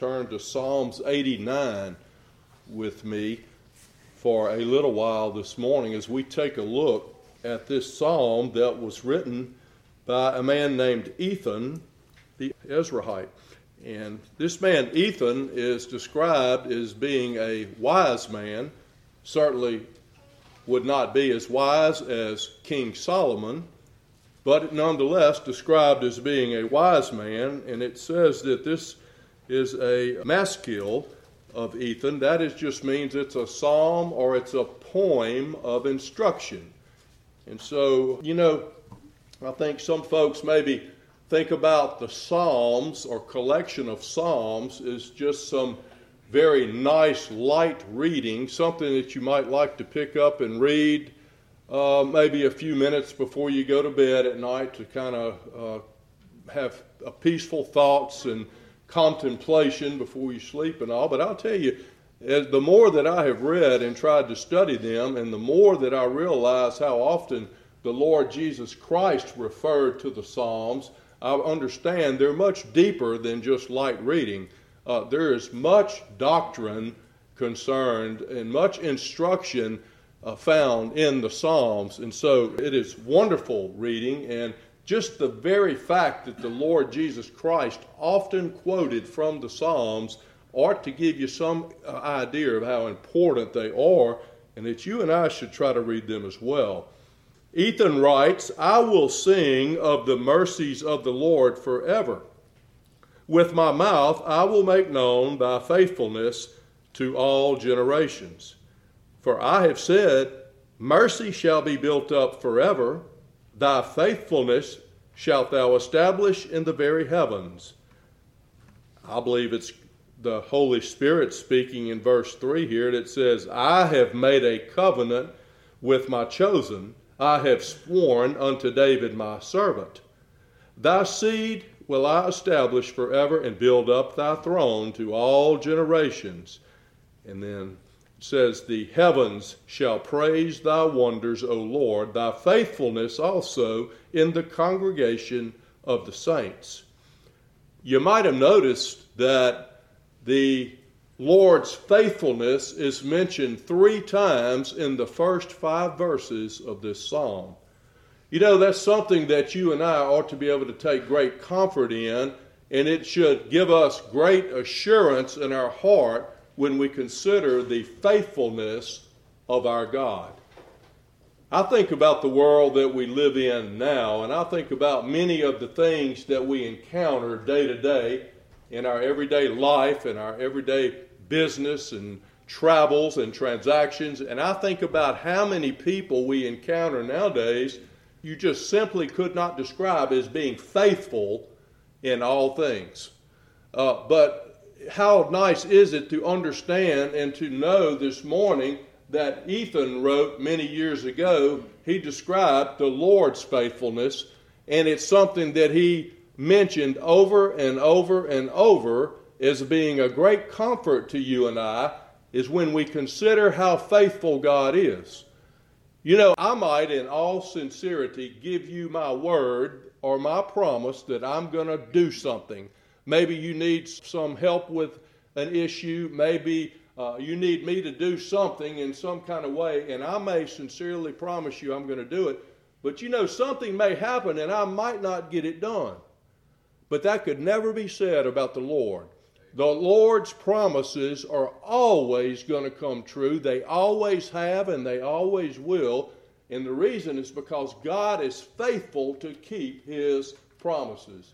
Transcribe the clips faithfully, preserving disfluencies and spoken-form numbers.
Turn to Psalms eighty-nine with me for a little while this morning as we take a look at this psalm that was written by a man named Ethan the Ezrahite. And this man Ethan is described as being a wise man, certainly would not be as wise as King Solomon, but nonetheless described as being a wise man. And it says that this is a maskil of Ethan. That is just means it's a psalm or it's a poem of instruction. And so, you know, I think some folks maybe think about the Psalms or collection of Psalms as just some very nice light reading, something that you might like to pick up and read uh, maybe a few minutes before you go to bed at night to kind of uh, have a peaceful thoughts and contemplation before you sleep and all. But I'll tell you, as the more that I have read and tried to study them, and the more that I realize how often the Lord Jesus Christ referred to the Psalms, I understand they're much deeper than just light reading. Uh, there is much doctrine concerned and much instruction uh, found in the Psalms. And so it is wonderful reading, and just the very fact that the Lord Jesus Christ often quoted from the Psalms ought to give you some idea of how important they are, and that you and I should try to read them as well. Ethan writes, "I will sing of the mercies of the Lord forever. With my mouth I will make known thy faithfulness to all generations. For I have said, mercy shall be built up forever. Thy faithfulness shalt thou establish in the very heavens." I believe it's the Holy Spirit speaking in verse three here that says, "I have made a covenant with my chosen. I have sworn unto David my servant. Thy seed will I establish forever and build up thy throne to all generations." And then it says, "The heavens shall praise thy wonders, O Lord, thy faithfulness also in the congregation of the saints." You might have noticed that the Lord's faithfulness is mentioned three times in the first five verses of this psalm. You know, that's something that you and I ought to be able to take great comfort in, and it should give us great assurance in our heart when we consider the faithfulness of our God. I think about the world that we live in now, and I think about many of the things that we encounter day to day in our everyday life and our everyday business and travels and transactions, and I think about how many people we encounter nowadays you just simply could not describe as being faithful in all things. Uh, but how nice is it to understand and to know this morning that Ethan wrote many years ago, he described the Lord's faithfulness, and it's something that he mentioned over and over and over as being a great comfort to you and I, is when we consider how faithful God is. You know, I might in all sincerity give you my word or my promise that I'm going to do something. Maybe you need some help with an issue. Maybe uh, you need me to do something in some kind of way, and I may sincerely promise you I'm going to do it. But you know, something may happen and I might not get it done. But that could never be said about the Lord. The Lord's promises are always going to come true. They always have and they always will. And the reason is because God is faithful to keep His promises.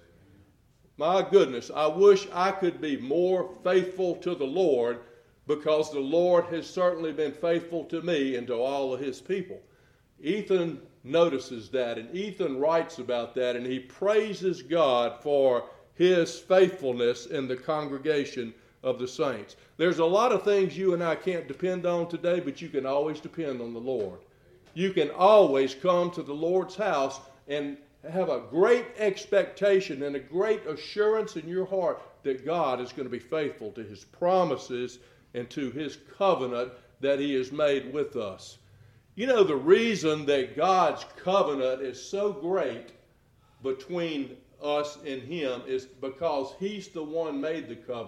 My goodness, I wish I could be more faithful to the Lord, because the Lord has certainly been faithful to me and to all of His people. Ethan notices that, and Ethan writes about that, and he praises God for His faithfulness in the congregation of the saints. There's a lot of things you and I can't depend on today, but you can always depend on the Lord. You can always come to the Lord's house and have a great expectation and a great assurance in your heart that God is going to be faithful to His promises and to His covenant that He has made with us. You know, the reason that God's covenant is so great between us and Him is because He's the one made the covenant,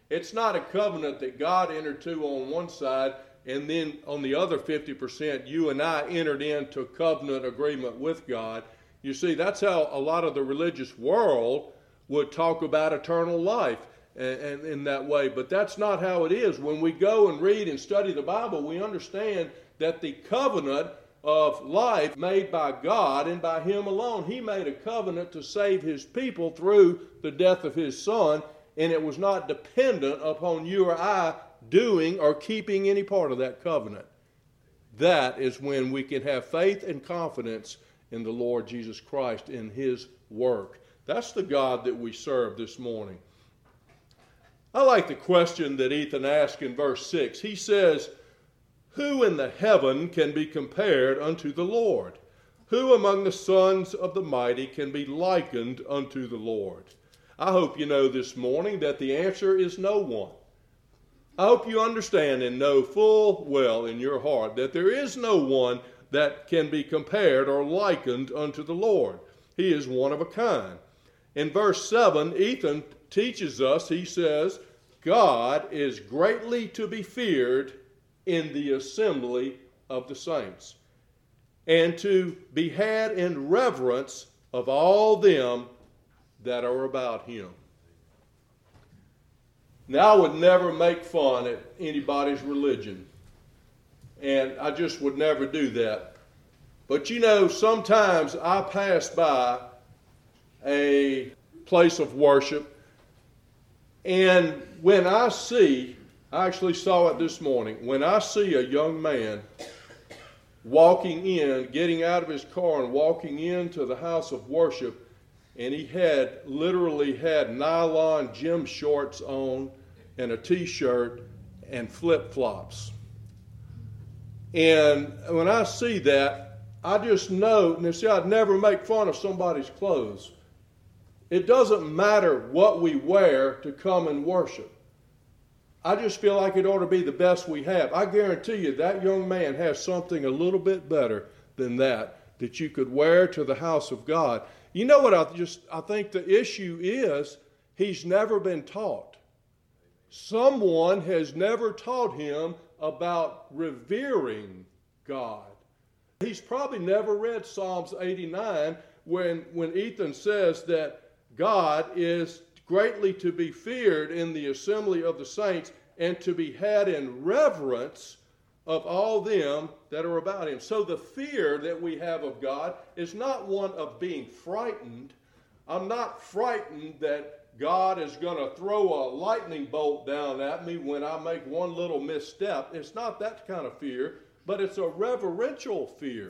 It's not a covenant that God entered to on one side, and then on the other fifty percent, you and I entered into covenant agreement with God. You see, that's how a lot of the religious world would talk about eternal life and, and in that way. But that's not how it is. When we go and read and study the Bible, we understand that the covenant of life made by God and by Him alone, He made a covenant to save His people through the death of His Son, and it was not dependent upon you or I doing or keeping any part of that covenant. That is when we can have faith and confidence in the Lord Jesus Christ, in His work. That's the God that we serve this morning. I like the question that Ethan asked in verse six. He says, "Who in the heaven can be compared unto the Lord? Who among the sons of the mighty can be likened unto the Lord?" I hope you know this morning that the answer is no one. I hope you understand and know full well in your heart that there is no one that can be compared or likened unto the Lord. He is one of a kind. In verse seven, Ethan teaches us, he says, God is greatly to be feared in the assembly of the saints, and to be had in reverence of all them that are about Him. Now, I would never make fun at anybody's religion, and I just would never do that. But you know, sometimes I pass by a place of worship, and when I see, I actually saw it this morning, when I see a young man walking in, getting out of his car and walking into the house of worship, and he had literally had nylon gym shorts on and a t-shirt and flip-flops. And when I see that, I just know, and see, I'd never make fun of somebody's clothes. It doesn't matter what we wear to come and worship. I just feel like it ought to be the best we have. I guarantee you that young man has something a little bit better than that that you could wear to the house of God. You know what I just I think the issue is? He's never been taught. Someone has never taught him about revering God. He's probably never read Psalms eighty-nine when, when Ethan says that God is greatly to be feared in the assembly of the saints and to be had in reverence of all them that are about Him. So the fear that we have of God is not one of being frightened. I'm not frightened that God is going to throw a lightning bolt down at me when I make one little misstep. It's not that kind of fear, but it's a reverential fear.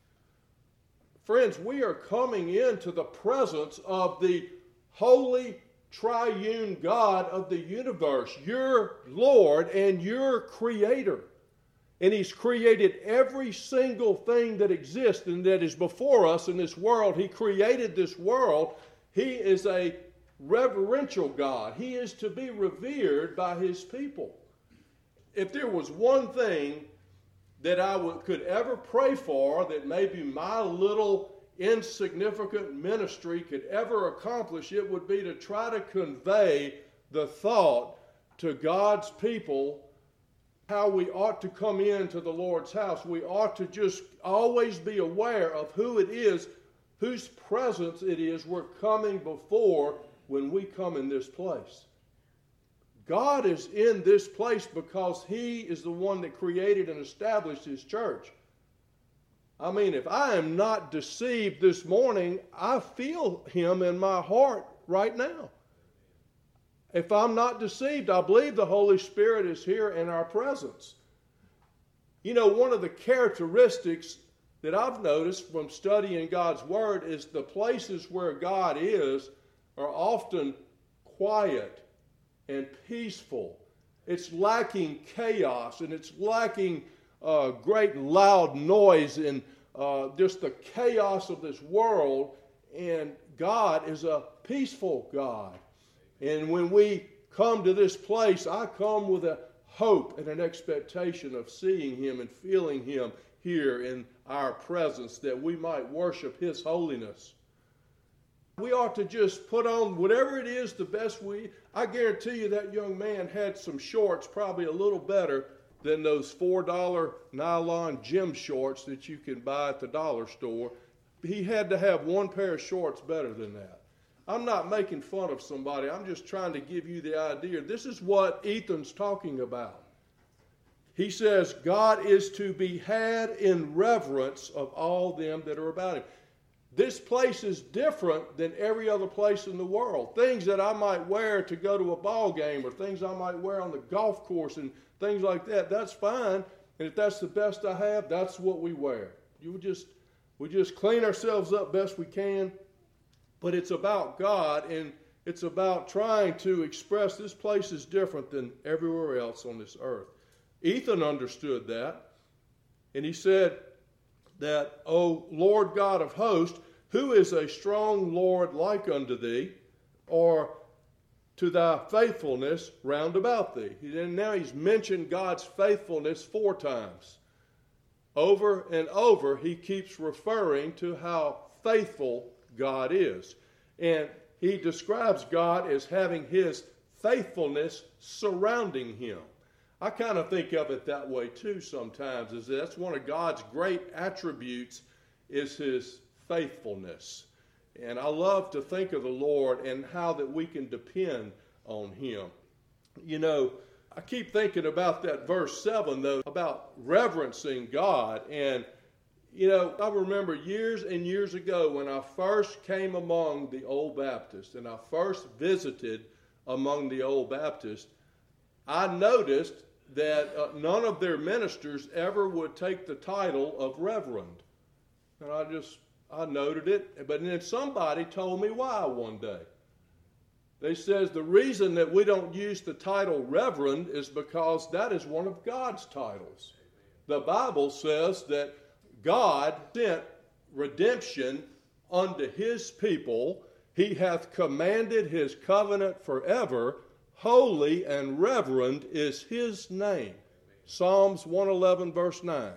Friends, we are coming into the presence of the holy triune God of the universe, your Lord and your Creator. And He's created every single thing that exists and that is before us in this world. He created this world. He is a reverential God. He is to be revered by His people. If there was one thing that I would, could ever pray for that maybe my little insignificant ministry could ever accomplish, it would be to try to convey the thought to God's people how we ought to come into the Lord's house. We ought to just always be aware of who it is, whose presence it is we're coming before when we come in this place. God is in this place because He is the one that created and established His church. I mean, if I am not deceived this morning, I feel Him in my heart right now. If I'm not deceived, I believe the Holy Spirit is here in our presence. You know, one of the characteristics that I've noticed from studying God's Word is the places where God is are often quiet and peaceful. It's lacking chaos, and it's lacking uh, great loud noise and uh, just the chaos of this world. And God is a peaceful God. And when we come to this place, I come with a hope and an expectation of seeing Him and feeling Him here in our presence, that we might worship His holiness. We ought to just put on whatever it is the best we, I guarantee you that young man had some shorts probably a little better than those four dollar nylon gym shorts that you can buy at the dollar store. He had to have one pair of shorts better than that. I'm not making fun of somebody. I'm just trying to give you the idea. This is what Ethan's talking about. He says, God is to be had in reverence of all them that are about him. This place is different than every other place in the world. Things that I might wear to go to a ball game or things I might wear on the golf course and things like that, that's fine. And if that's the best I have, that's what we wear. You just, we just clean ourselves up best we can. But it's about God, and it's about trying to express this place is different than everywhere else on this earth. Ethan understood that, and he said that, O Lord God of hosts, who is a strong Lord like unto thee, or to thy faithfulness round about thee? And now he's mentioned God's faithfulness four times. Over and over, he keeps referring to how faithful God is. And he describes God as having his faithfulness surrounding him. I kind of think of it that way too sometimes, is that that's one of God's great attributes is his faithfulness. And I love to think of the Lord and how that we can depend on him. You know, I keep thinking about that verse seven, though, about reverencing God. And, you know, I remember years and years ago when I first came among the Old Baptists and I first visited among the Old Baptists, I noticed that uh, none of their ministers ever would take the title of reverend. And I just, I noted it. But then somebody told me why one day. They says the reason that we don't use the title reverend is because that is one of God's titles. The Bible says that God sent redemption unto his people. He hath commanded his covenant forever. Holy and reverend is his name. Psalms one eleven verse nine.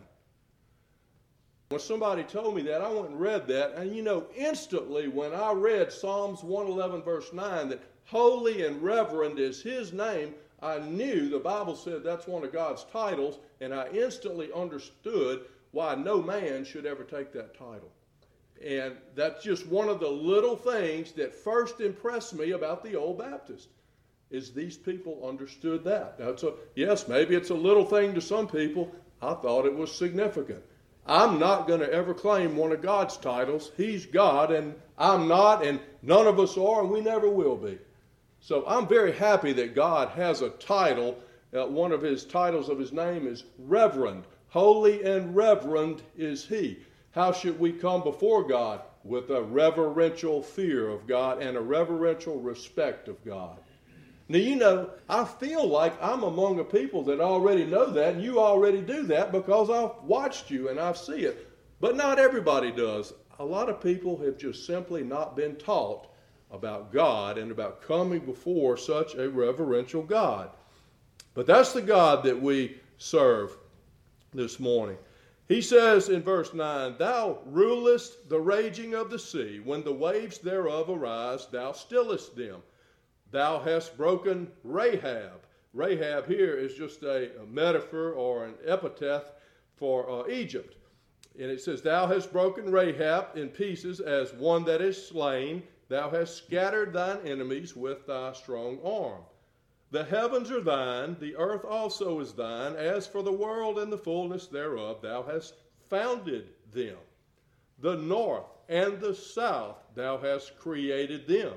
When somebody told me that, I went and read that, and you know, instantly when I read Psalms one eleven verse nine, that holy and reverend is his name, I knew the Bible said that's one of God's titles, and I instantly understood why no man should ever take that title. And that's just one of the little things that first impressed me about the Old Baptist, is these people understood that. Now, it's a, yes, maybe it's a little thing to some people. I thought it was significant. I'm not going to ever claim one of God's titles. He's God, and I'm not, and none of us are, and we never will be. So I'm very happy that God has a title. Uh, one of his titles of his name is Reverend. Holy and reverend is he. How should we come before God? With a reverential fear of God and a reverential respect of God. Now, you know, I feel like I'm among a people that already know that, and you already do that because I've watched you and I see it. But not everybody does. A lot of people have just simply not been taught about God and about coming before such a reverential God. But that's the God that we serve this morning. He says in verse nine, Thou rulest the raging of the sea. When the waves thereof arise, thou stillest them. Thou hast broken Rahab. Rahab here is just a, a metaphor or an epithet for uh, Egypt. And it says, Thou hast broken Rahab in pieces as one that is slain. Thou hast scattered thine enemies with thy strong arm. The heavens are thine, the earth also is thine. As for the world and the fullness thereof, thou hast founded them. The north and the south, thou hast created them.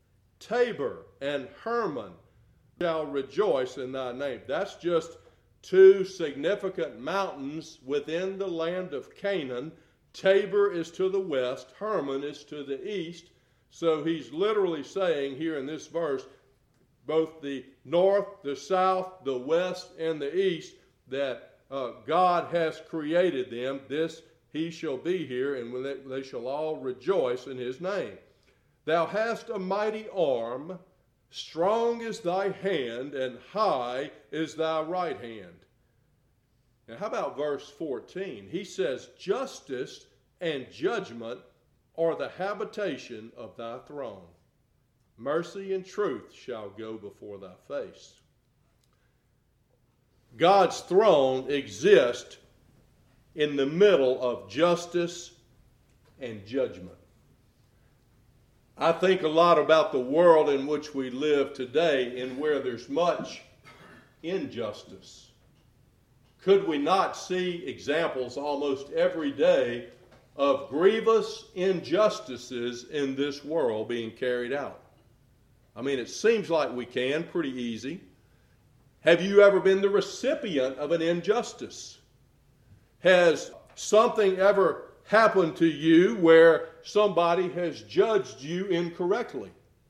Tabor and Hermon shall rejoice in thy name. That's just two significant mountains within the land of Canaan. Tabor is to the west, Hermon is to the east. So he's literally saying here in this verse, both the north, the south, the west, and the east, that uh, God has created them. This he shall be here, and they, they shall all rejoice in his name. Thou hast a mighty arm, strong is thy hand, and high is thy right hand. Now how about verse fourteen? He says, Justice and judgment are the habitation of thy throne. Mercy and truth shall go before thy face. God's throne exists in the middle of justice and judgment. I think a lot about the world in which we live today and where there's much injustice. Could we not see examples almost every day of grievous injustices in this world being carried out? I mean, it seems like we can, pretty easy. Have you ever been the recipient of an injustice? Has something ever happened to you where somebody has judged you incorrectly?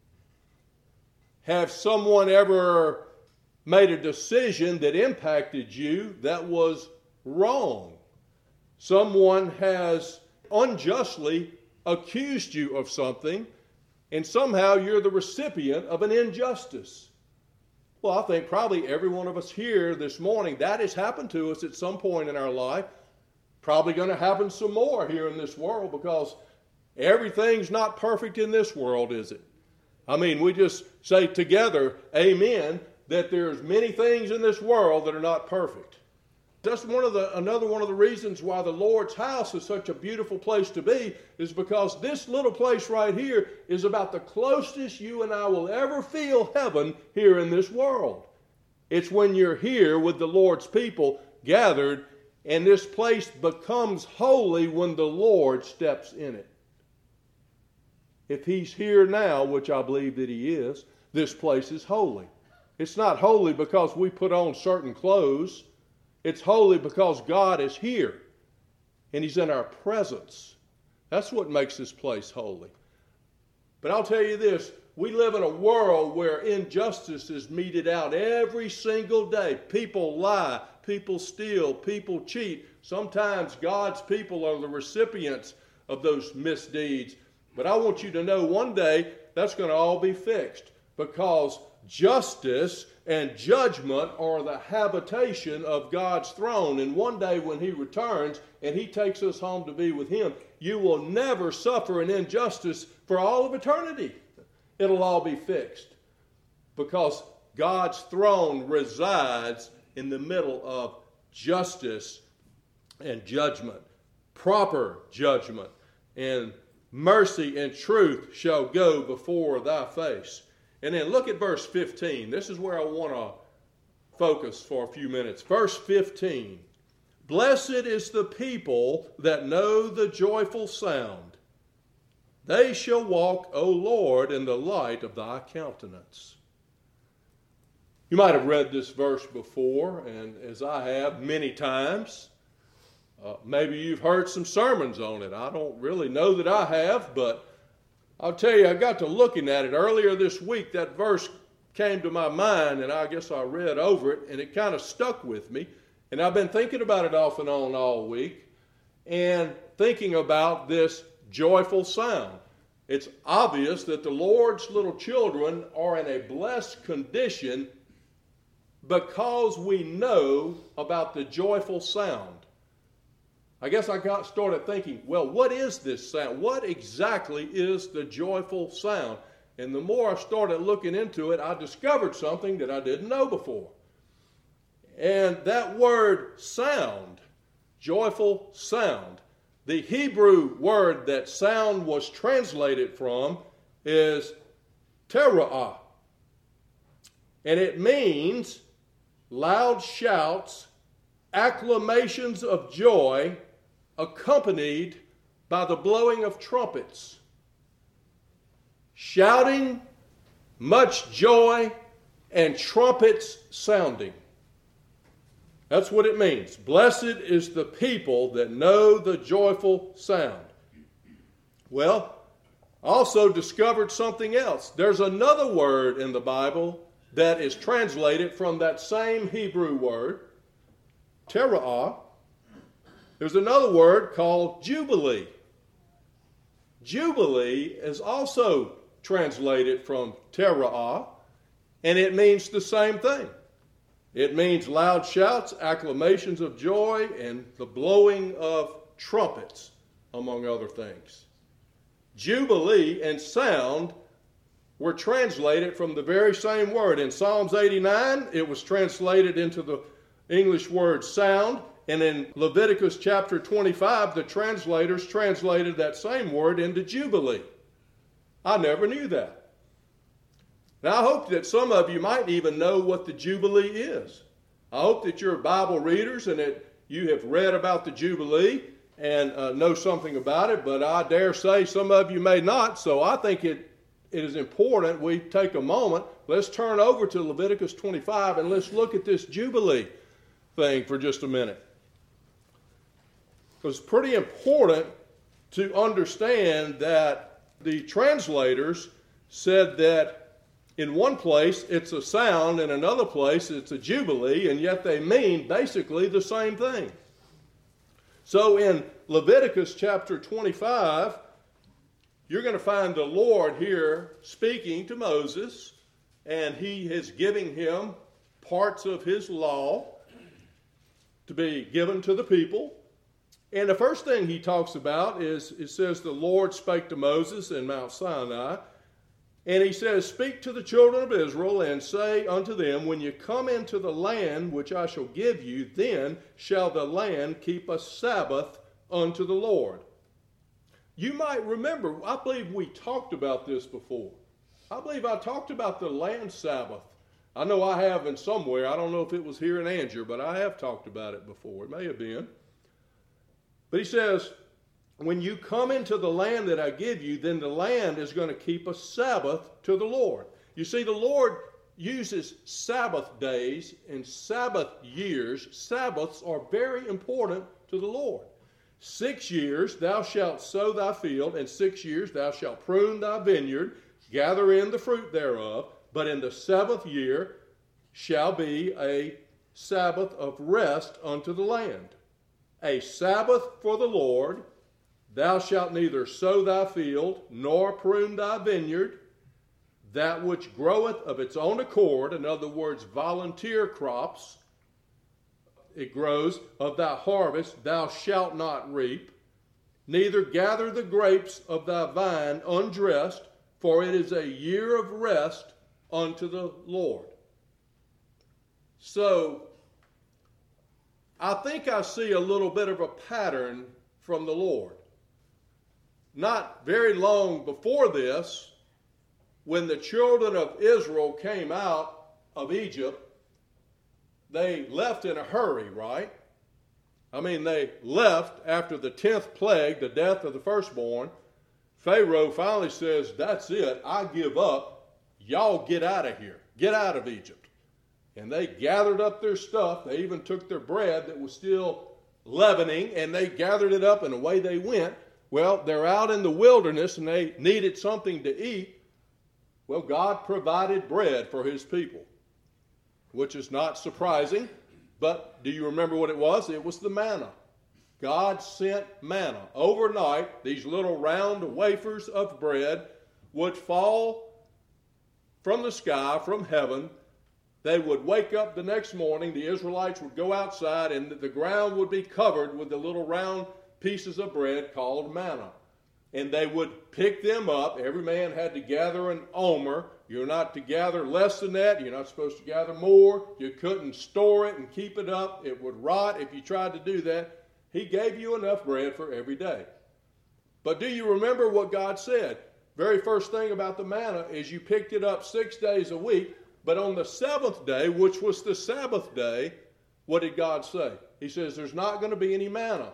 Have someone ever made a decision that impacted you that was wrong? Someone has unjustly accused you of something, and somehow you're the recipient of an injustice. Well, I think probably every one of us here this morning, that has happened to us at some point in our life. Probably going to happen some more here in this world, because everything's not perfect in this world, is it? I mean, we just say together, amen, that there's many things in this world that are not perfect. That's one of the another one of the reasons why the Lord's house is such a beautiful place to be, is because this little place right here is about the closest you and I will ever feel heaven here in this world. It's when you're here with the Lord's people gathered, and this place becomes holy when the Lord steps in it. If He's here now, which I believe that He is, this place is holy. It's not holy because we put on certain clothes. It's holy because God is here and He's in our presence. That's what makes this place holy. But I'll tell you this, we live in a world where injustice is meted out every single day. People lie, people steal, people cheat. Sometimes God's people are the recipients of those misdeeds. But I want you to know one day that's going to all be fixed, because justice and judgment are the habitation of God's throne. And one day when He returns and He takes us home to be with Him, you will never suffer an injustice for all of eternity. It'll all be fixed, because God's throne resides in the middle of justice and judgment, proper judgment, and mercy and truth shall go before thy face. And then look at verse fifteen. This is where I want to focus for a few minutes. Verse fifteen. Blessed is the people that know the joyful sound. They shall walk, O Lord, in the light of thy countenance. You might have read this verse before, and as I have many times. Uh, maybe you've heard some sermons on it. I don't really know that I have, but I'll tell you, I got to looking at it earlier this week. That verse came to my mind, and I guess I read over it, and it kind of stuck with me. And I've been thinking about it off and on all week, and thinking about this joyful sound. It's obvious that the Lord's little children are in a blessed condition because we know about the joyful sound. I guess I got started thinking, well, what is this sound? What exactly is the joyful sound? And the more I started looking into it, I discovered something that I didn't know before. And that word sound, joyful sound, the Hebrew word that sound was translated from is tera'ah. And it means loud shouts, acclamations of joy, accompanied by the blowing of trumpets. Shouting, much joy, and trumpets sounding. That's what it means. Blessed is the people that know the joyful sound. Well, I also discovered something else. There's another word in the Bible that is translated from that same Hebrew word, tera'ah. There's another word called jubilee. Jubilee is also translated from tera'ah, and it means the same thing. It means loud shouts, acclamations of joy, and the blowing of trumpets, among other things. Jubilee and sound were translated from the very same word. In Psalms eighty-nine, it was translated into the English word sound. And in Leviticus chapter twenty-five, the translators translated that same word into Jubilee. I never knew that. Now, I hope that some of you might even know what the Jubilee is. I hope that you're Bible readers and that you have read about the Jubilee and uh, know something about it, but I dare say some of you may not, so I think it, it is important we take a moment. Let's turn over to Leviticus twenty-five and let's look at this Jubilee thing for just a minute. It's pretty important to understand that the translators said that in one place it's a sound, in another place it's a jubilee, and yet they mean basically the same thing. So in Leviticus chapter twenty-five, you're going to find the Lord here speaking to Moses, and he is giving him parts of his law to be given to the people. And the first thing he talks about is, it says, the Lord spake to Moses in Mount Sinai, and he says, speak to the children of Israel, and say unto them, when you come into the land which I shall give you, then shall the land keep a Sabbath unto the Lord. You might remember, I believe we talked about this before. I believe I talked about the land Sabbath. I know I have in somewhere. I don't know if it was here in Angier, but I have talked about it before. It may have been. But he says, when you come into the land that I give you, then the land is going to keep a Sabbath to the Lord. You see, the Lord uses Sabbath days and Sabbath years. Sabbaths are very important to the Lord. Six years thou shalt sow thy field, and six years thou shalt prune thy vineyard, gather in the fruit thereof. But in the seventh year shall be a Sabbath of rest unto the land. A Sabbath for the Lord. Thou shalt neither sow thy field, nor prune thy vineyard. That which groweth of its own accord, in other words, volunteer crops, it grows, of thy harvest thou shalt not reap. Neither gather the grapes of thy vine undressed, for it is a year of rest unto the Lord. So, I think I see a little bit of a pattern from the Lord. Not very long before this, when the children of Israel came out of Egypt, they left in a hurry, right? I mean, they left after the tenth plague, the death of the firstborn. Pharaoh finally says, that's it, I give up. Y'all get out of here. Get out of Egypt. And they gathered up their stuff. They even took their bread that was still leavening, and they gathered it up, and away they went. Well, they're out in the wilderness, and they needed something to eat. Well, God provided bread for his people, which is not surprising. But do you remember what it was? It was the manna. God sent manna. Overnight, these little round wafers of bread would fall from the sky, from heaven. They would wake up the next morning, the Israelites would go outside, and the ground would be covered with the little round pieces of bread called manna. And they would pick them up. Every man had to gather an omer. You're not to gather less than that. You're not supposed to gather more. You couldn't store it and keep it up. It would rot if you tried to do that. He gave you enough bread for every day. But do you remember what God said? Very first thing about the manna is you picked it up six days a week. But on the seventh day, which was the Sabbath day, what did God say? He says there's not going to be any manna.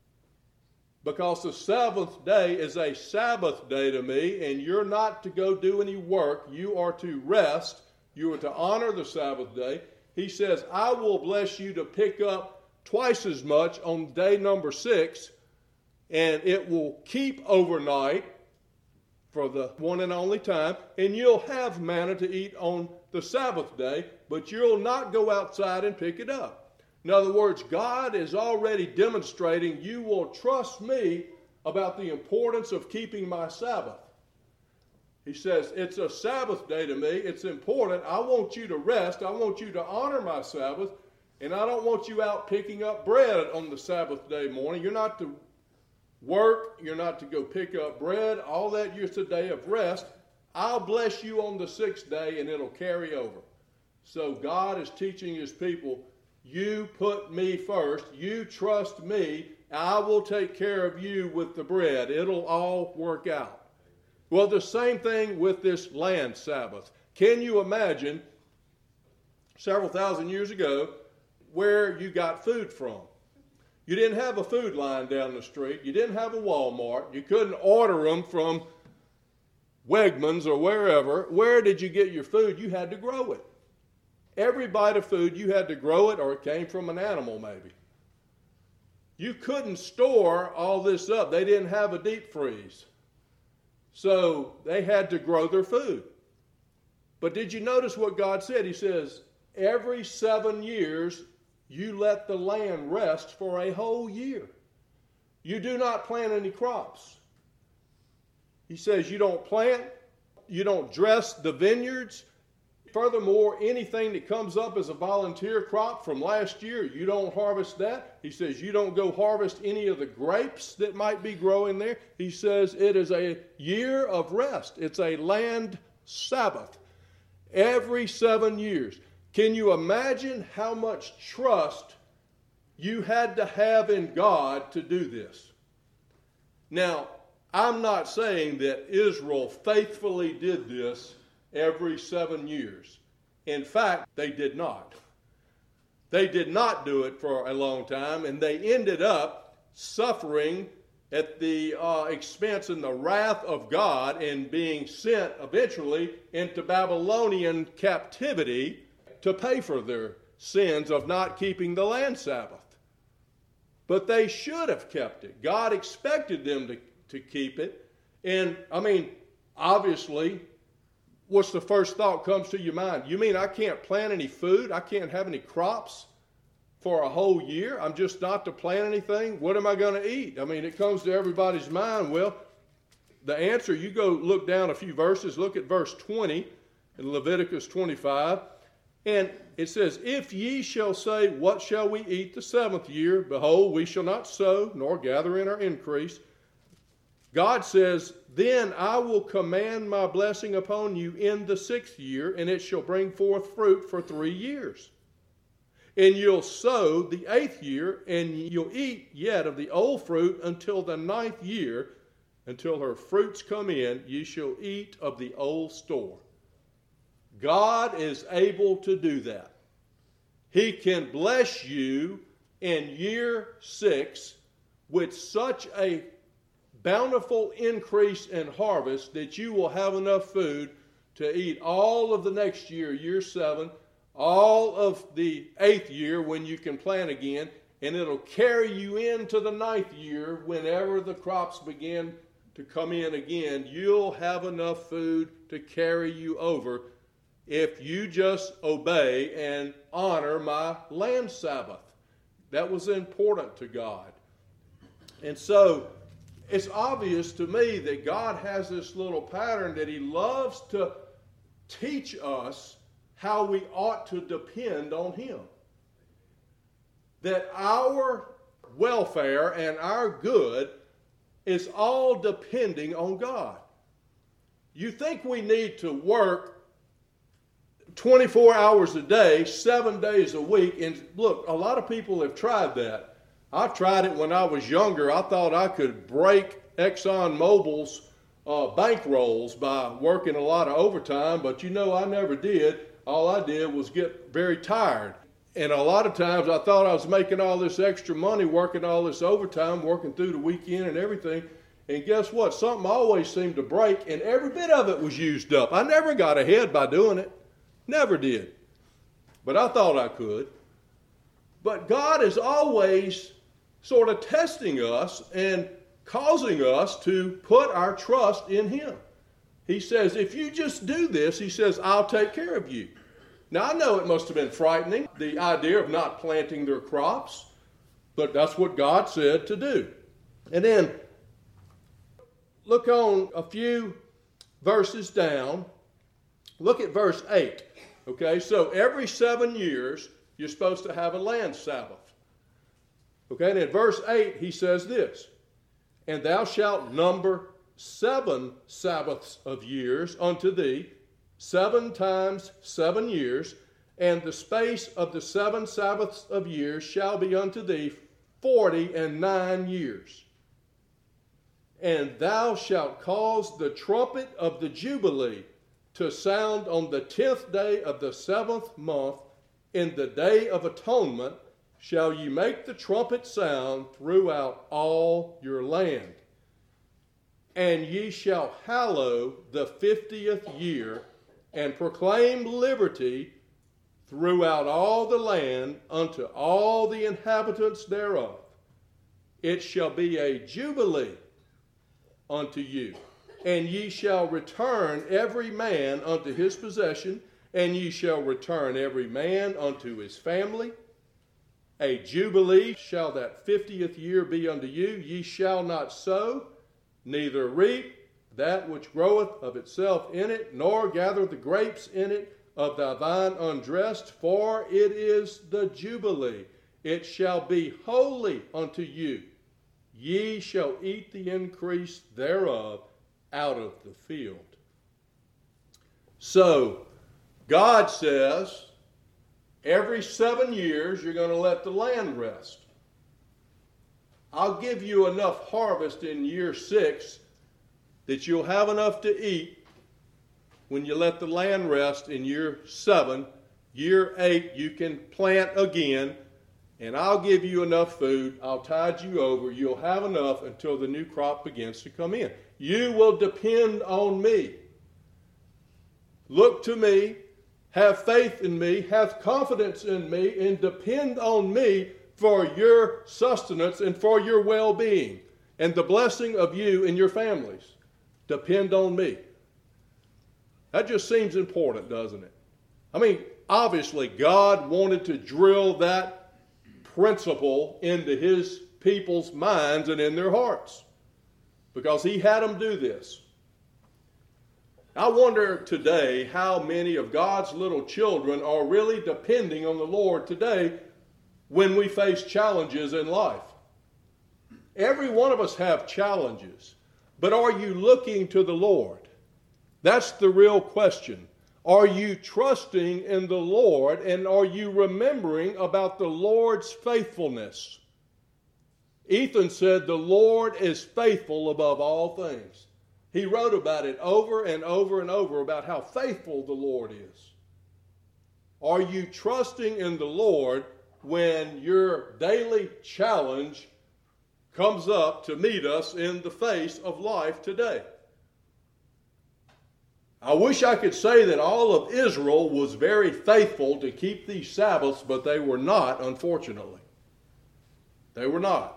Because the seventh day is a Sabbath day to me, and you're not to go do any work. You are to rest. You are to honor the Sabbath day. He says, I will bless you to pick up twice as much on day number six, and it will keep overnight for the one and only time, and you'll have manna to eat on the Sabbath day, but you'll not go outside and pick it up. In other words, God is already demonstrating you will trust me about the importance of keeping my Sabbath. He says, it's a Sabbath day to me. It's important. I want you to rest. I want you to honor my Sabbath, and I don't want you out picking up bread on the Sabbath day morning. You're not to work. You're not to go pick up bread. All that year's a day of rest. I'll bless you on the sixth day, and it'll carry over. So God is teaching his people, you put me first. You trust me. I will take care of you with the bread. It'll all work out. Well, the same thing with this land Sabbath. Can you imagine several thousand years ago where you got food from? You didn't have a food line down the street. You didn't have a Walmart. You couldn't order them from Wegmans or wherever. Where did you get your food? You had to grow it. Every bite of food, you had to grow it, or it came from an animal maybe. You couldn't store all this up. They didn't have a deep freeze. So they had to grow their food. But did you notice what God said? He says, every seven years, you let the land rest for a whole year. You do not plant any crops. He says you don't plant, you don't dress the vineyards. Furthermore, anything that comes up as a volunteer crop from last year, you don't harvest that. He says you don't go harvest any of the grapes that might be growing there. He says it is a year of rest. It's a land Sabbath every seven years. Can you imagine how much trust you had to have in God to do this? Now, I'm not saying that Israel faithfully did this every seven years. In fact, they did not. They did not do it for a long time, and they ended up suffering at the uh, expense and the wrath of God and being sent eventually into Babylonian captivity to pay for their sins of not keeping the land Sabbath. But they should have kept it. God expected them to, to keep it. And, I mean, obviously, what's the first thought comes to your mind? You mean I can't plant any food? I can't have any crops for a whole year? I'm just not to plant anything? What am I going to eat? I mean, it comes to everybody's mind. Well, the answer, you go look down a few verses. Look at verse twenty in Leviticus twenty-five. And it says, if ye shall say, what shall we eat the seventh year? Behold, we shall not sow, nor gather in our increase. God says, then I will command my blessing upon you in the sixth year, and it shall bring forth fruit for three years. And you'll sow the eighth year, and you'll eat yet of the old fruit until the ninth year, until her fruits come in, ye shall eat of the old store. God is able to do that. He can bless you in year six with such a bountiful increase in harvest that you will have enough food to eat all of the next year, year seven, all of the eighth year when you can plant again, and it'll carry you into the ninth year whenever the crops begin to come in again. You'll have enough food to carry you over if you just obey and honor my land Sabbath. That was important to God. And so it's obvious to me that God has this little pattern that he loves to teach us how we ought to depend on him. That our welfare and our good is all depending on God. You think we need to work twenty-four hours a day, seven days a week. And look, a lot of people have tried that. I tried it when I was younger. I thought I could break Exxon Mobil's uh, bankrolls by working a lot of overtime, but you know I never did. All I did was get very tired. And a lot of times I thought I was making all this extra money, working all this overtime, working through the weekend and everything. And guess what? Something always seemed to break, and every bit of it was used up. I never got ahead by doing it. Never did. But I thought I could. But God is always sort of testing us and causing us to put our trust in him. He says, if you just do this, he says, I'll take care of you. Now, I know it must have been frightening, the idea of not planting their crops, but that's what God said to do. And then, look on a few verses down. Look at verse eight. Okay, so every seven years, you're supposed to have a land Sabbath. Okay, and in verse eight, he says this, And thou shalt number seven Sabbaths of years unto thee, seven times seven years, and the space of the seven Sabbaths of years shall be unto thee forty and nine years. And thou shalt cause the trumpet of the Jubilee to sound on the tenth day of the seventh month. In the day of atonement shall ye make the trumpet sound throughout all your land. And ye shall hallow the fiftieth year, and proclaim liberty throughout all the land unto all the inhabitants thereof. It shall be a jubilee unto you, and ye shall return every man unto his possession, and ye shall return every man unto his family. A jubilee shall that fiftieth year be unto you. Ye shall not sow, neither reap that which groweth of itself in it, nor gather the grapes in it of thy vine undressed, for it is the Jubilee. It shall be holy unto you. Ye shall eat the increase thereof out of the field. So, God says, every seven years you're going to let the land rest. I'll give you enough harvest in year six that you'll have enough to eat when you let the land rest in year seven. Year eight, you can plant again, and I'll give you enough food. I'll tide you over. You'll have enough until the new crop begins to come in. You will depend on me. Look to me, have faith in me, have confidence in me, and depend on me for your sustenance and for your well-being and the blessing of you and your families. Depend on me. That just seems important, doesn't it? I mean, obviously, God wanted to drill that principle into his people's minds and in their hearts because he had them do this. I wonder today how many of God's little children are really depending on the Lord today when we face challenges in life. Every one of us have challenges, but are you looking to the Lord? That's the real question. Are you trusting in the Lord, and are you remembering about the Lord's faithfulness? Ethan said, the Lord is faithful above all things. He wrote about it over and over and over about how faithful the Lord is. Are you trusting in the Lord when your daily challenge comes up to meet us in the face of life today? I wish I could say that all of Israel was very faithful to keep these Sabbaths, but they were not, unfortunately. They were not.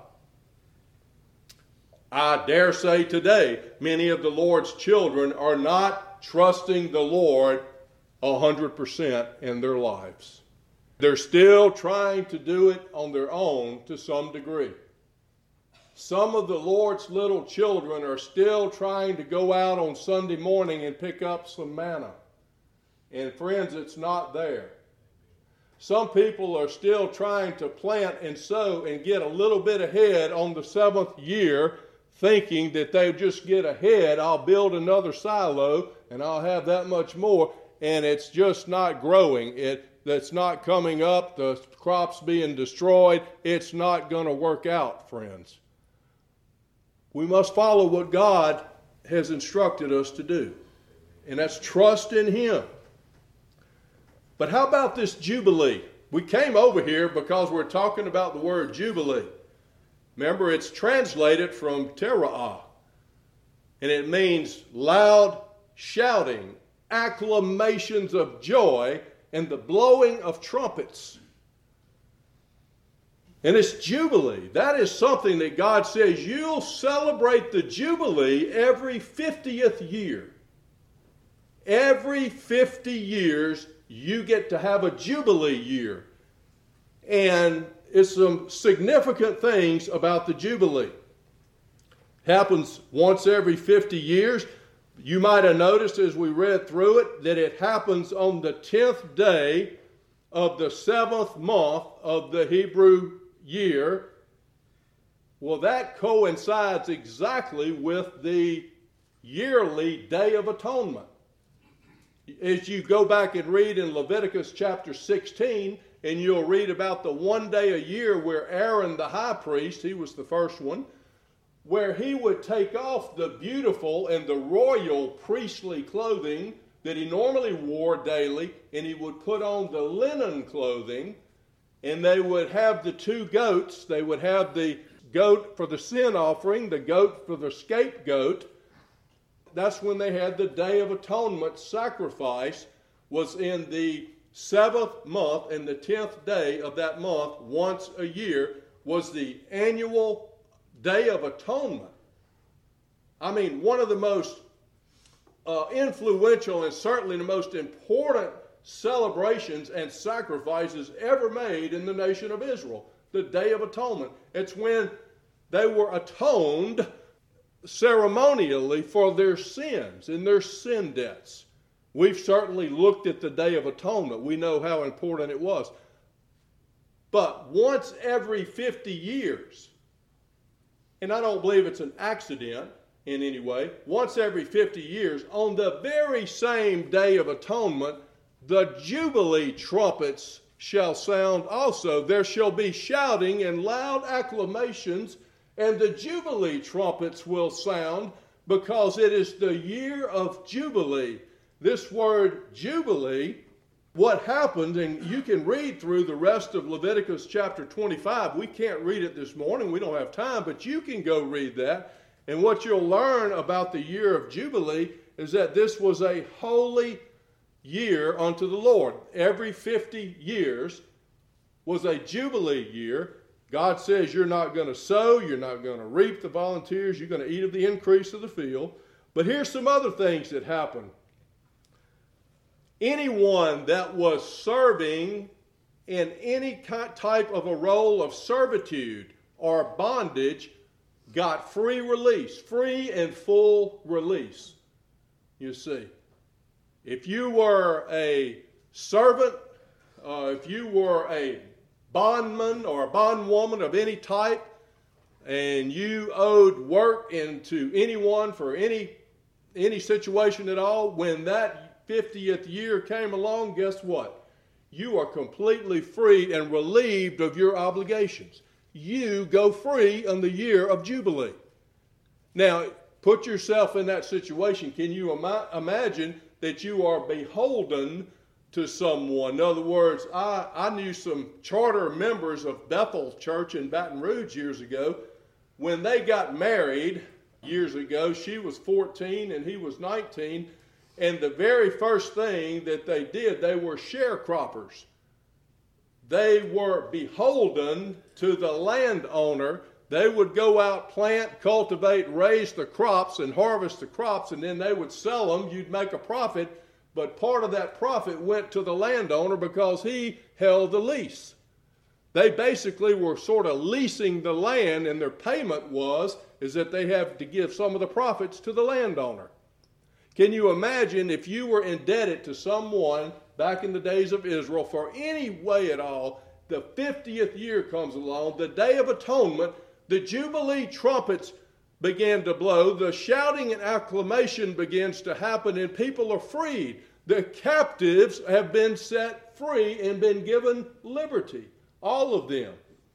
I dare say today, many of the Lord's children are not trusting the Lord one hundred percent in their lives. They're still trying to do it on their own to some degree. Some of the Lord's little children are still trying to go out on Sunday morning and pick up some manna. And friends, it's not there. Some people are still trying to plant and sow and get a little bit ahead on the seventh year, thinking that they'll just get ahead. I'll build another silo and I'll have that much more. And it's just not growing. It that's not coming up. The crop's being destroyed. It's not going to work out, friends. We must follow what God has instructed us to do, and that's trust in him. But how about this Jubilee? We came over here because we're talking about the word Jubilee. Remember, it's translated from tera'ah, and it means loud shouting, acclamations of joy, and the blowing of trumpets. And it's Jubilee. That is something that God says you'll celebrate the Jubilee every fiftieth year. Every fifty years, you get to have a Jubilee year. And it's some significant things about the Jubilee. Happens once every fifty years. You might have noticed as we read through it that it happens on the tenth day of the seventh month of the Hebrew year. Well, that coincides exactly with the yearly Day of Atonement. As you go back and read in Leviticus chapter sixteen, and you'll read about the one day a year where Aaron the high priest, he was the first one, where he would take off the beautiful and the royal priestly clothing that he normally wore daily, and he would put on the linen clothing, and they would have the two goats. They would have the goat for the sin offering, the goat for the scapegoat. That's when they had the Day of Atonement sacrifice, was in the seventh month, and the tenth day of that month, once a year, was the annual Day of Atonement. I mean, one of the most uh, influential and certainly the most important celebrations and sacrifices ever made in the nation of Israel, the Day of Atonement. It's when they were atoned ceremonially for their sins and their sin debts. We've certainly looked at the Day of Atonement. We know how important it was. But once every fifty years, and I don't believe it's an accident in any way, once every fifty years, on the very same Day of Atonement, the Jubilee trumpets shall sound also. There shall be shouting and loud acclamations, and the Jubilee trumpets will sound, because it is the year of Jubilee. This word Jubilee, what happened, and you can read through the rest of Leviticus chapter twenty-five. We can't read it this morning. We don't have time, but you can go read that. And what you'll learn about the year of Jubilee is that this was a holy year unto the Lord. Every fifty years was a Jubilee year. God says you're not going to sow, you're not going to reap the volunteers, you're going to eat of the increase of the field. But here's some other things that happened. Anyone that was serving in any type of a role of servitude or bondage got free release, free and full release. You see, if you were a servant, uh, if you were a bondman or a bondwoman of any type, and you owed work into anyone for any any situation at all, when that fiftieth year came along, guess what? You are completely free and relieved of your obligations. You go free on the year of Jubilee. Now, put yourself in that situation. Can you ima- imagine that you are beholden to someone? In other words, I, I knew some charter members of Bethel Church in Baton Rouge years ago. When they got married years ago, she was fourteen and he was nineteen. And the very first thing that they did, they were sharecroppers. They were beholden to the landowner. They would go out, plant, cultivate, raise the crops, and harvest the crops, and then they would sell them. You'd make a profit, but part of that profit went to the landowner because he held the lease. They basically were sort of leasing the land, and their payment was is that they have to give some of the profits to the landowner. Can you imagine if you were indebted to someone back in the days of Israel for any way at all, the fiftieth year comes along, the Day of Atonement, the Jubilee trumpets began to blow, the shouting and acclamation begins to happen, and people are freed. The captives have been set free and been given liberty. All of them.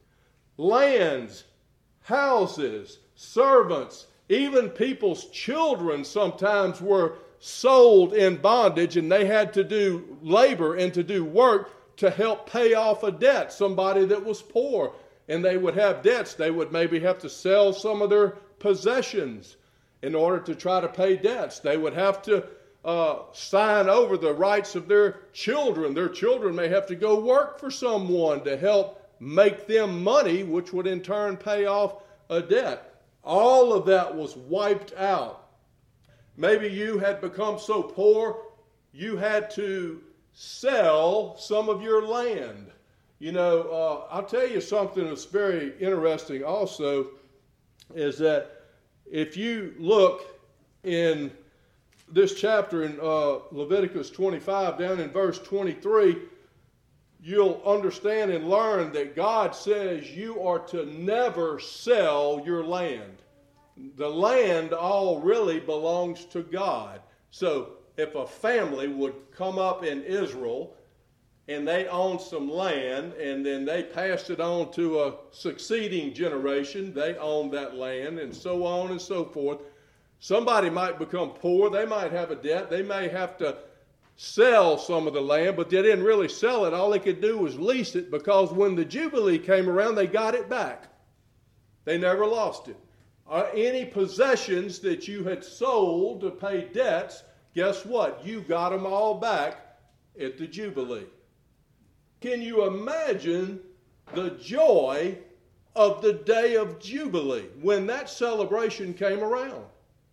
Lands, houses, servants, even people's children sometimes were sold in bondage, and they had to do labor and to do work to help pay off a debt. Somebody that was poor and they would have debts, they would maybe have to sell some of their possessions in order to try to pay debts. They would have to uh, sign over the rights of their children. Their children may have to go work for someone to help make them money, which would in turn pay off a debt. All of that was wiped out. Maybe you had become so poor you had to sell some of your land. You know, uh, I'll tell you something that's very interesting also, is that if you look in this chapter in uh, Leviticus twenty-five, down in verse twenty-three, you'll understand and learn that God says you are to never sell your land. The land all really belongs to God. So if a family would come up in Israel and they owned some land and then they passed it on to a succeeding generation, they owned that land and so on and so forth. Somebody might become poor, they might have a debt, they may have to sell some of the land, but they didn't really sell it. All they could do was lease it, because when the Jubilee came around, they got it back. They never lost it. Uh, any possessions that you had sold to pay debts, guess what? You got them all back at the Jubilee. Can you imagine the joy of the day of Jubilee when that celebration came around?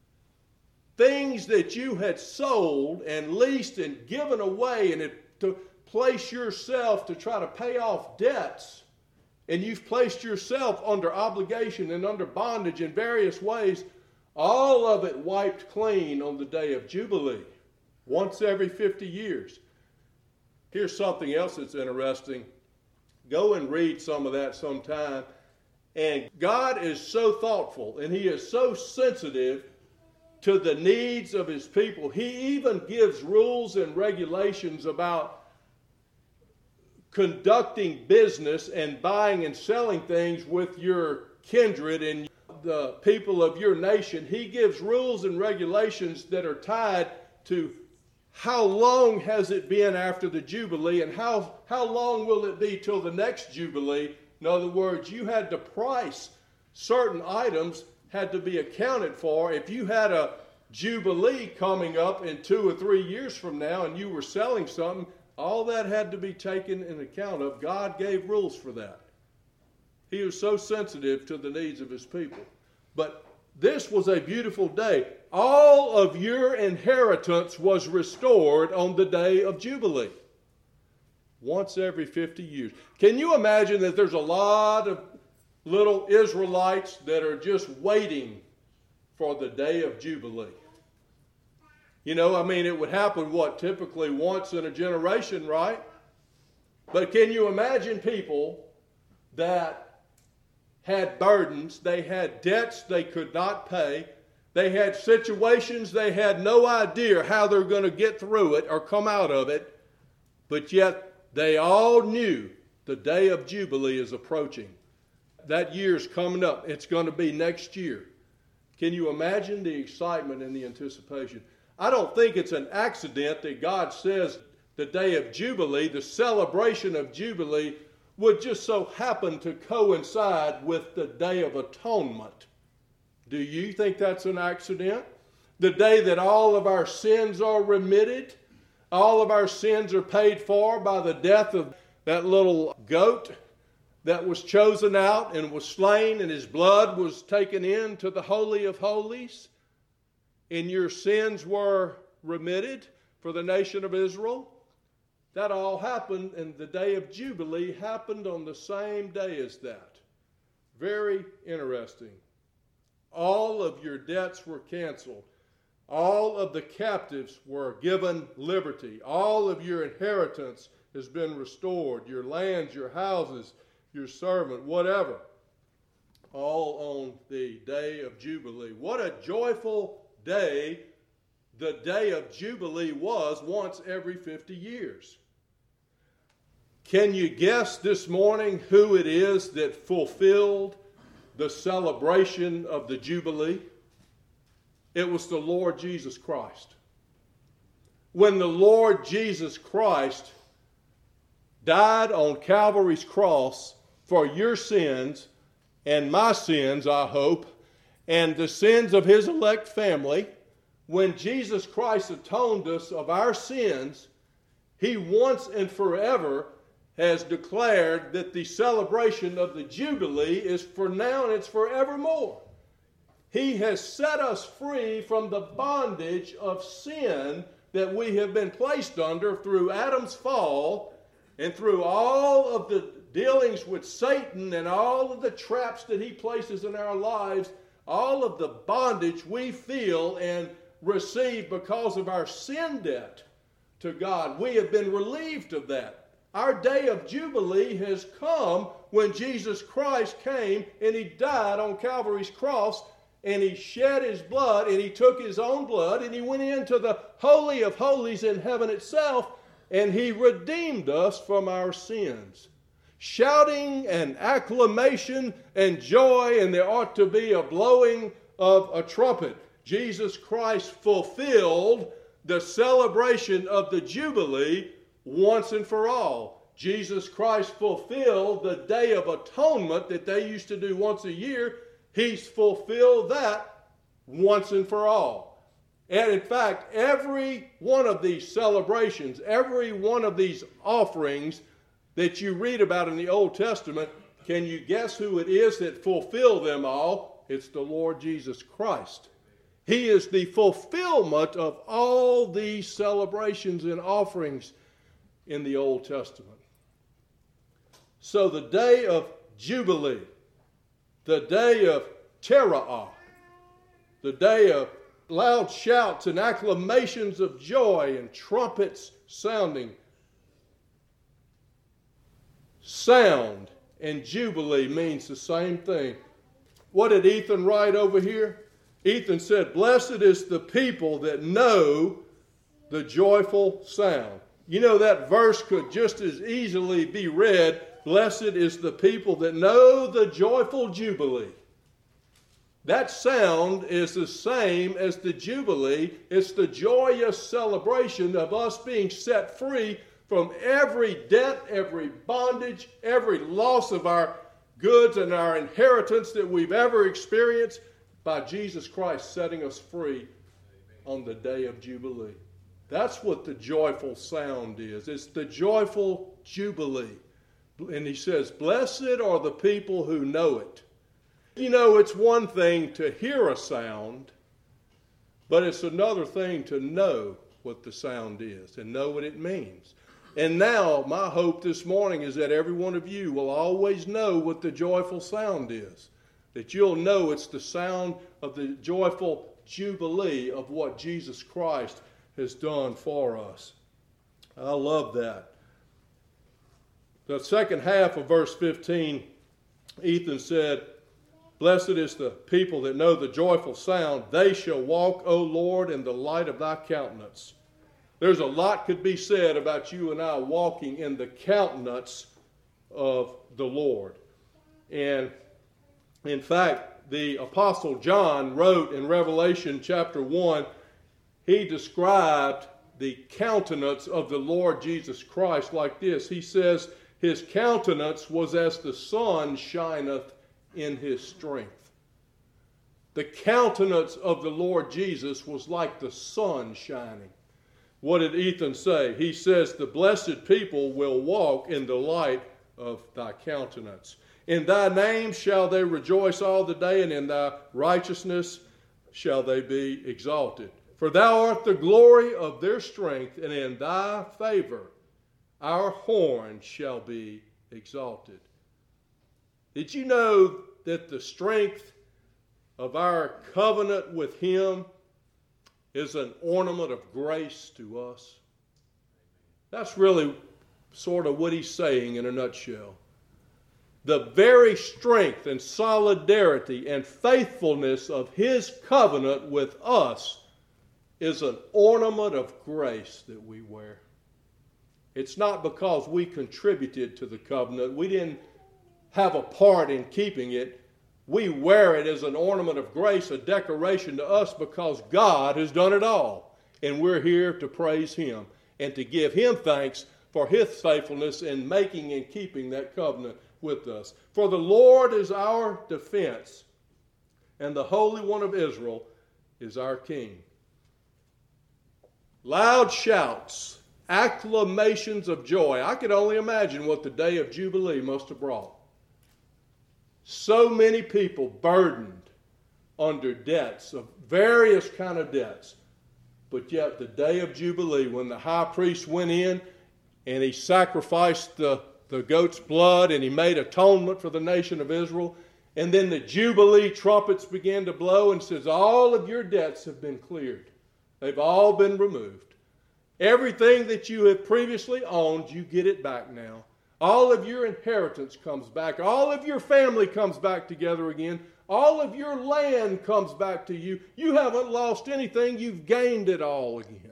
Things that you had sold and leased and given away, and it, to place yourself to try to pay off debts, and you've placed yourself under obligation and under bondage in various ways, all of it wiped clean on the day of Jubilee, once every fifty years. Here's something else that's interesting. Go and read some of that sometime. And God is so thoughtful, and He is so sensitive to the needs of His people. He even gives rules and regulations about conducting business and buying and selling things with your kindred and the people of your nation. He gives rules and regulations that are tied to how long has it been after the Jubilee, and how, how long will it be till the next Jubilee. In other words, you had to price certain items, had to be accounted for. If you had a Jubilee coming up in two or three years from now and you were selling something, all that had to be taken in account of. God gave rules for that. He was so sensitive to the needs of His people. But this was a beautiful day. All of your inheritance was restored on the day of Jubilee. Once every fifty years. Can you imagine that there's a lot of little Israelites that are just waiting for the day of Jubilee? You know, I mean, it would happen, what, typically once in a generation, right? But can you imagine people that had burdens, they had debts they could not pay, they had situations they had no idea how they're going to get through it or come out of it, but yet they all knew the day of Jubilee is approaching. That year's coming up. It's going to be next year. Can you imagine the excitement and the anticipation? I don't think it's an accident that God says the day of Jubilee, the celebration of Jubilee, would just so happen to coincide with the Day of Atonement. Do you think that's an accident? The day that all of our sins are remitted, all of our sins are paid for by the death of that little goat that was chosen out and was slain, and his blood was taken into the Holy of Holies, and your sins were remitted for the nation of Israel. That all happened, and the day of Jubilee happened on the same day as that. Very interesting. All of your debts were canceled. All of the captives were given liberty. All of your inheritance has been restored. Your lands, your houses, your servant, whatever. All on the day of Jubilee. What a joyful day the day of Jubilee was once every fifty years. Can you guess this morning who it is that fulfilled the celebration of the Jubilee? It was the Lord Jesus Christ. When the Lord Jesus Christ died on Calvary's cross for your sins and my sins, I hope, and the sins of His elect family, when Jesus Christ atoned us of our sins, He once and forever has declared that the celebration of the Jubilee is for now and it's forevermore. He has set us free from the bondage of sin that we have been placed under through Adam's fall and through all of the dealings with Satan and all of the traps that he places in our lives, all of the bondage we feel and receive because of our sin debt to God. We have been relieved of that. Our day of Jubilee has come when Jesus Christ came and he died on Calvary's cross, and he shed his blood, and he took his own blood, and he went into the Holy of Holies in heaven itself, and he redeemed us from our sins. Shouting and acclamation and joy, and there ought to be a blowing of a trumpet. Jesus Christ fulfilled the celebration of the Jubilee once and for all. Jesus Christ fulfilled the Day of Atonement that they used to do once a year. He's fulfilled that once and for all. And in fact, every one of these celebrations, every one of these offerings that you read about in the Old Testament, can you guess who it is that fulfilled them all? It's the Lord Jesus Christ. He is the fulfillment of all these celebrations and offerings in the Old Testament. So the day of Jubilee, the day of Terah, the day of loud shouts and acclamations of joy and trumpets sounding. Sound and Jubilee means the same thing. What did Ethan write over here? Ethan said, "Blessed is the people that know the joyful sound." You know, that verse could just as easily be read, "Blessed is the people that know the joyful Jubilee." That sound is the same as the Jubilee. It's the joyous celebration of us being set free from every debt, every bondage, every loss of our goods and our inheritance that we've ever experienced by Jesus Christ setting us free on the day of Jubilee. That's what the joyful sound is. It's the joyful Jubilee. And he says, "Blessed are the people who know it." You know, it's one thing to hear a sound, but it's another thing to know what the sound is and know what it means. And now, my hope this morning is that every one of you will always know what the joyful sound is. That you'll know it's the sound of the joyful Jubilee of what Jesus Christ has done for us. I love that. The second half of verse fifteen, Ethan said, "Blessed is the people that know the joyful sound. They shall walk, O Lord, in the light of thy countenance." There's a lot could be said about you and I walking in the countenance of the Lord. And in fact, the Apostle John wrote in Revelation chapter one, he described the countenance of the Lord Jesus Christ like this. He says, "His countenance was as the sun shineth in his strength." The countenance of the Lord Jesus was like the sun shining. What did Ethan say? He says, "The blessed people will walk in the light of thy countenance. In thy name shall they rejoice all the day, and in thy righteousness shall they be exalted. For thou art the glory of their strength, and in thy favor our horn shall be exalted." Did you know that the strength of our covenant with him is an ornament of grace to us? That's really sort of what he's saying in a nutshell. The very strength and solidarity and faithfulness of his covenant with us is an ornament of grace that we wear. It's not because we contributed to the covenant. We didn't have a part in keeping it. We wear it as an ornament of grace, a decoration to us, because God has done it all. And we're here to praise him and to give him thanks for his faithfulness in making and keeping that covenant with us. For the Lord is our defense, and the Holy One of Israel is our King. Loud shouts, acclamations of joy. I could only imagine what the day of Jubilee must have brought. So many people burdened under debts of various kind of debts. But yet the day of Jubilee, when the high priest went in and he sacrificed the, the goat's blood and he made atonement for the nation of Israel, and then the Jubilee trumpets began to blow and says, all of your debts have been cleared. They've all been removed. Everything that you have previously owned, you get it back now. All of your inheritance comes back. All of your family comes back together again. All of your land comes back to you. You haven't lost anything. You've gained it all again.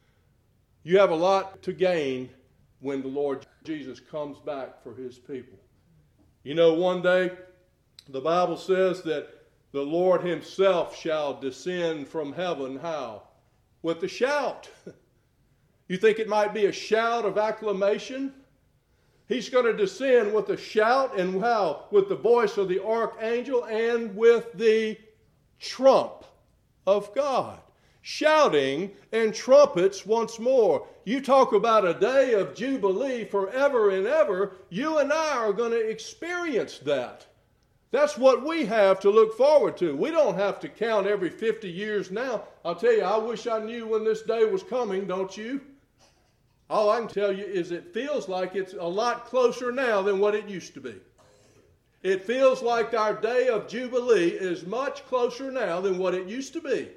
You have a lot to gain when the Lord Jesus comes back for his people. You know, one day the Bible says that the Lord himself shall descend from heaven. How? With a shout. You think it might be a shout of acclamation? He's going to descend with a shout, and how? With the voice of the archangel and with the trump of God. Shouting and trumpets once more. You talk about a day of jubilee forever and ever. You and I are going to experience that. That's what we have to look forward to. We don't have to count every fifty years now. I'll tell you, I wish I knew when this day was coming, don't you? All I can tell you is it feels like it's a lot closer now than what it used to be. It feels like our day of Jubilee is much closer now than what it used to be.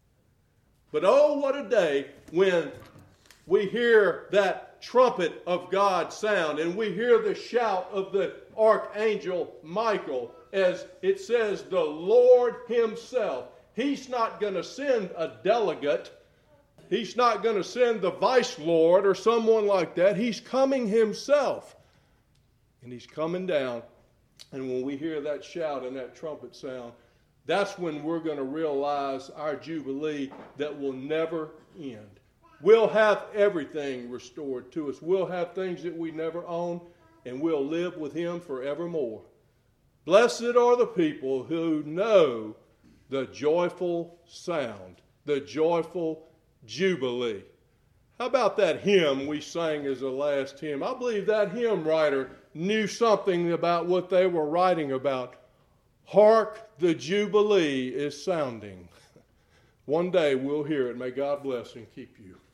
But oh, what a day when we hear that trumpet of God sound and we hear the shout of the archangel Michael, as it says, the Lord himself. He's not going to send a delegate. He's not going to send the vice lord or someone like that. He's coming himself. And he's coming down. And when we hear that shout and that trumpet sound, that's when we're going to realize our jubilee that will never end. We'll have everything restored to us. We'll have things that we never owned, and we'll live with him forevermore. Blessed are the people who know the joyful sound, the joyful jubilee. How about that hymn we sang as the last hymn? I believe that hymn writer knew something about what they were writing about. Hark, the jubilee is sounding. One day we'll hear it. May God bless and keep you.